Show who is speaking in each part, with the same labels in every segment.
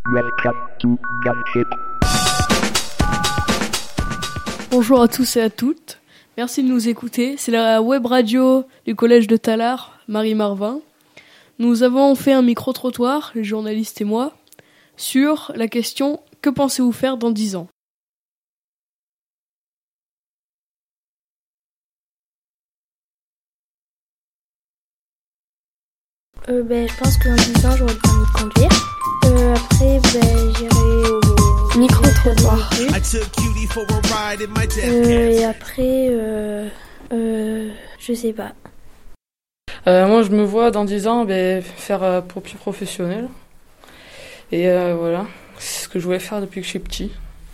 Speaker 1: Welcome to Gunship.
Speaker 2: Bonjour à tous et à toutes. Merci de nous écouter. C'est la web radio du collège de Tallard, Marie Marvin. Nous avons fait un micro-trottoir, les journalistes et moi, sur la question « Que pensez-vous faire dans 10 ans ?»
Speaker 3: Je pense qu'en 10 ans, j'aurai le permis de conduire. Après, j'irai au micro-trottoir. Et après, je sais pas.
Speaker 4: Moi, je me vois dans 10 ans faire pompier professionnel. Et voilà, c'est ce que je voulais faire depuis que je suis petit.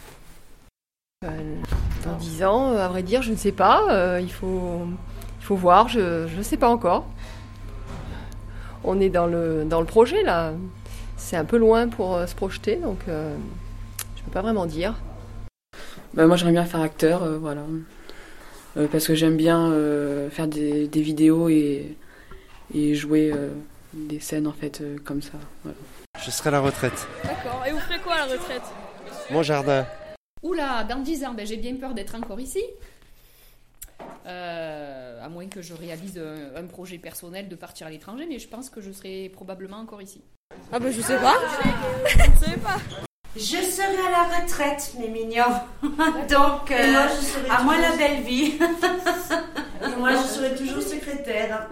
Speaker 5: Dans 10 ans, à vrai dire, je ne sais pas. Il faut voir, je ne sais pas encore. On est dans le projet, là. C'est un peu loin pour se projeter, donc je ne peux pas vraiment dire.
Speaker 6: Moi, j'aimerais bien faire acteur, voilà. Parce que j'aime bien faire des vidéos et jouer des scènes, en fait, comme ça. Voilà.
Speaker 7: Je serai à la retraite.
Speaker 2: D'accord. Et vous ferez quoi à la retraite ?
Speaker 7: Mon jardin.
Speaker 8: Oula, dans 10 ans, j'ai bien peur d'être encore ici. À moins que je réalise un projet personnel de partir à l'étranger, mais je pense que je serai probablement encore ici.
Speaker 2: Je sais pas.
Speaker 8: Je sais pas.
Speaker 9: Je serai à la retraite, mes mignons. Donc, à moi la belle vie. Et moi, je serai toujours secrétaire.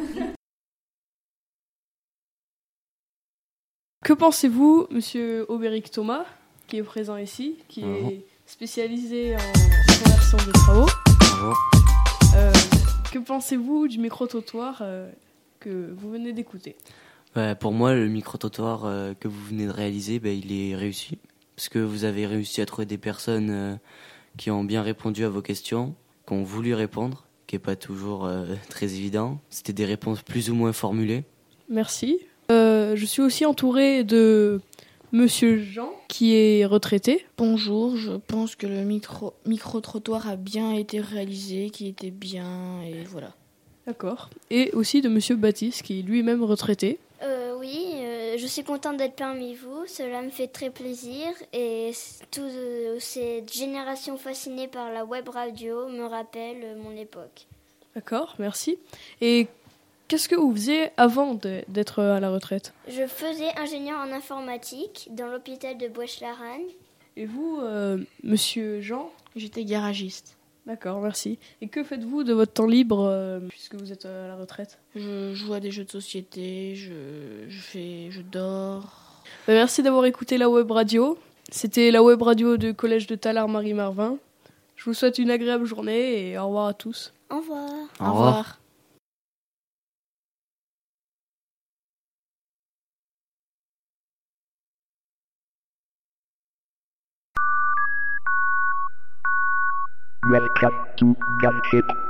Speaker 2: Que pensez-vous, monsieur Aubéric Thomas, qui est présent ici, qui est spécialisé en conversion de travaux ?
Speaker 10: Bonjour.
Speaker 2: Que pensez-vous du micro-trottoir que vous venez d'écouter ?
Speaker 10: Pour moi, le micro-trottoir que vous venez de réaliser, il est réussi. Parce que vous avez réussi à trouver des personnes qui ont bien répondu à vos questions, qui ont voulu répondre, qui n'est pas toujours très évident. C'était des réponses plus ou moins formulées.
Speaker 2: Merci. Je suis aussi entourée de monsieur Jean, qui est retraité.
Speaker 3: Bonjour, je pense que le micro-trottoir a bien été réalisé, qu'il était bien, et voilà.
Speaker 2: D'accord. Et aussi de monsieur Baptiste, qui est lui-même retraité.
Speaker 11: Oui, je suis contente d'être parmi vous, cela me fait très plaisir et toute cette génération fascinée par la web radio me rappelle mon époque.
Speaker 2: D'accord, merci. Et qu'est-ce que vous faisiez avant d'être à la retraite ?
Speaker 11: Je faisais ingénieur en informatique dans l'hôpital de Bouech-la-Reine.
Speaker 2: Et vous, monsieur Jean ?
Speaker 3: J'étais garagiste.
Speaker 2: D'accord, merci. Et que faites-vous de votre temps libre puisque vous êtes à la retraite ?
Speaker 3: Je joue à des jeux de société, je dors.
Speaker 2: Merci d'avoir écouté la web radio. C'était la web radio du collège de Tallard Marie Marvin. Je vous souhaite une agréable journée et au revoir à tous.
Speaker 11: Au revoir.
Speaker 10: Au revoir.
Speaker 1: Welcome to Gunship.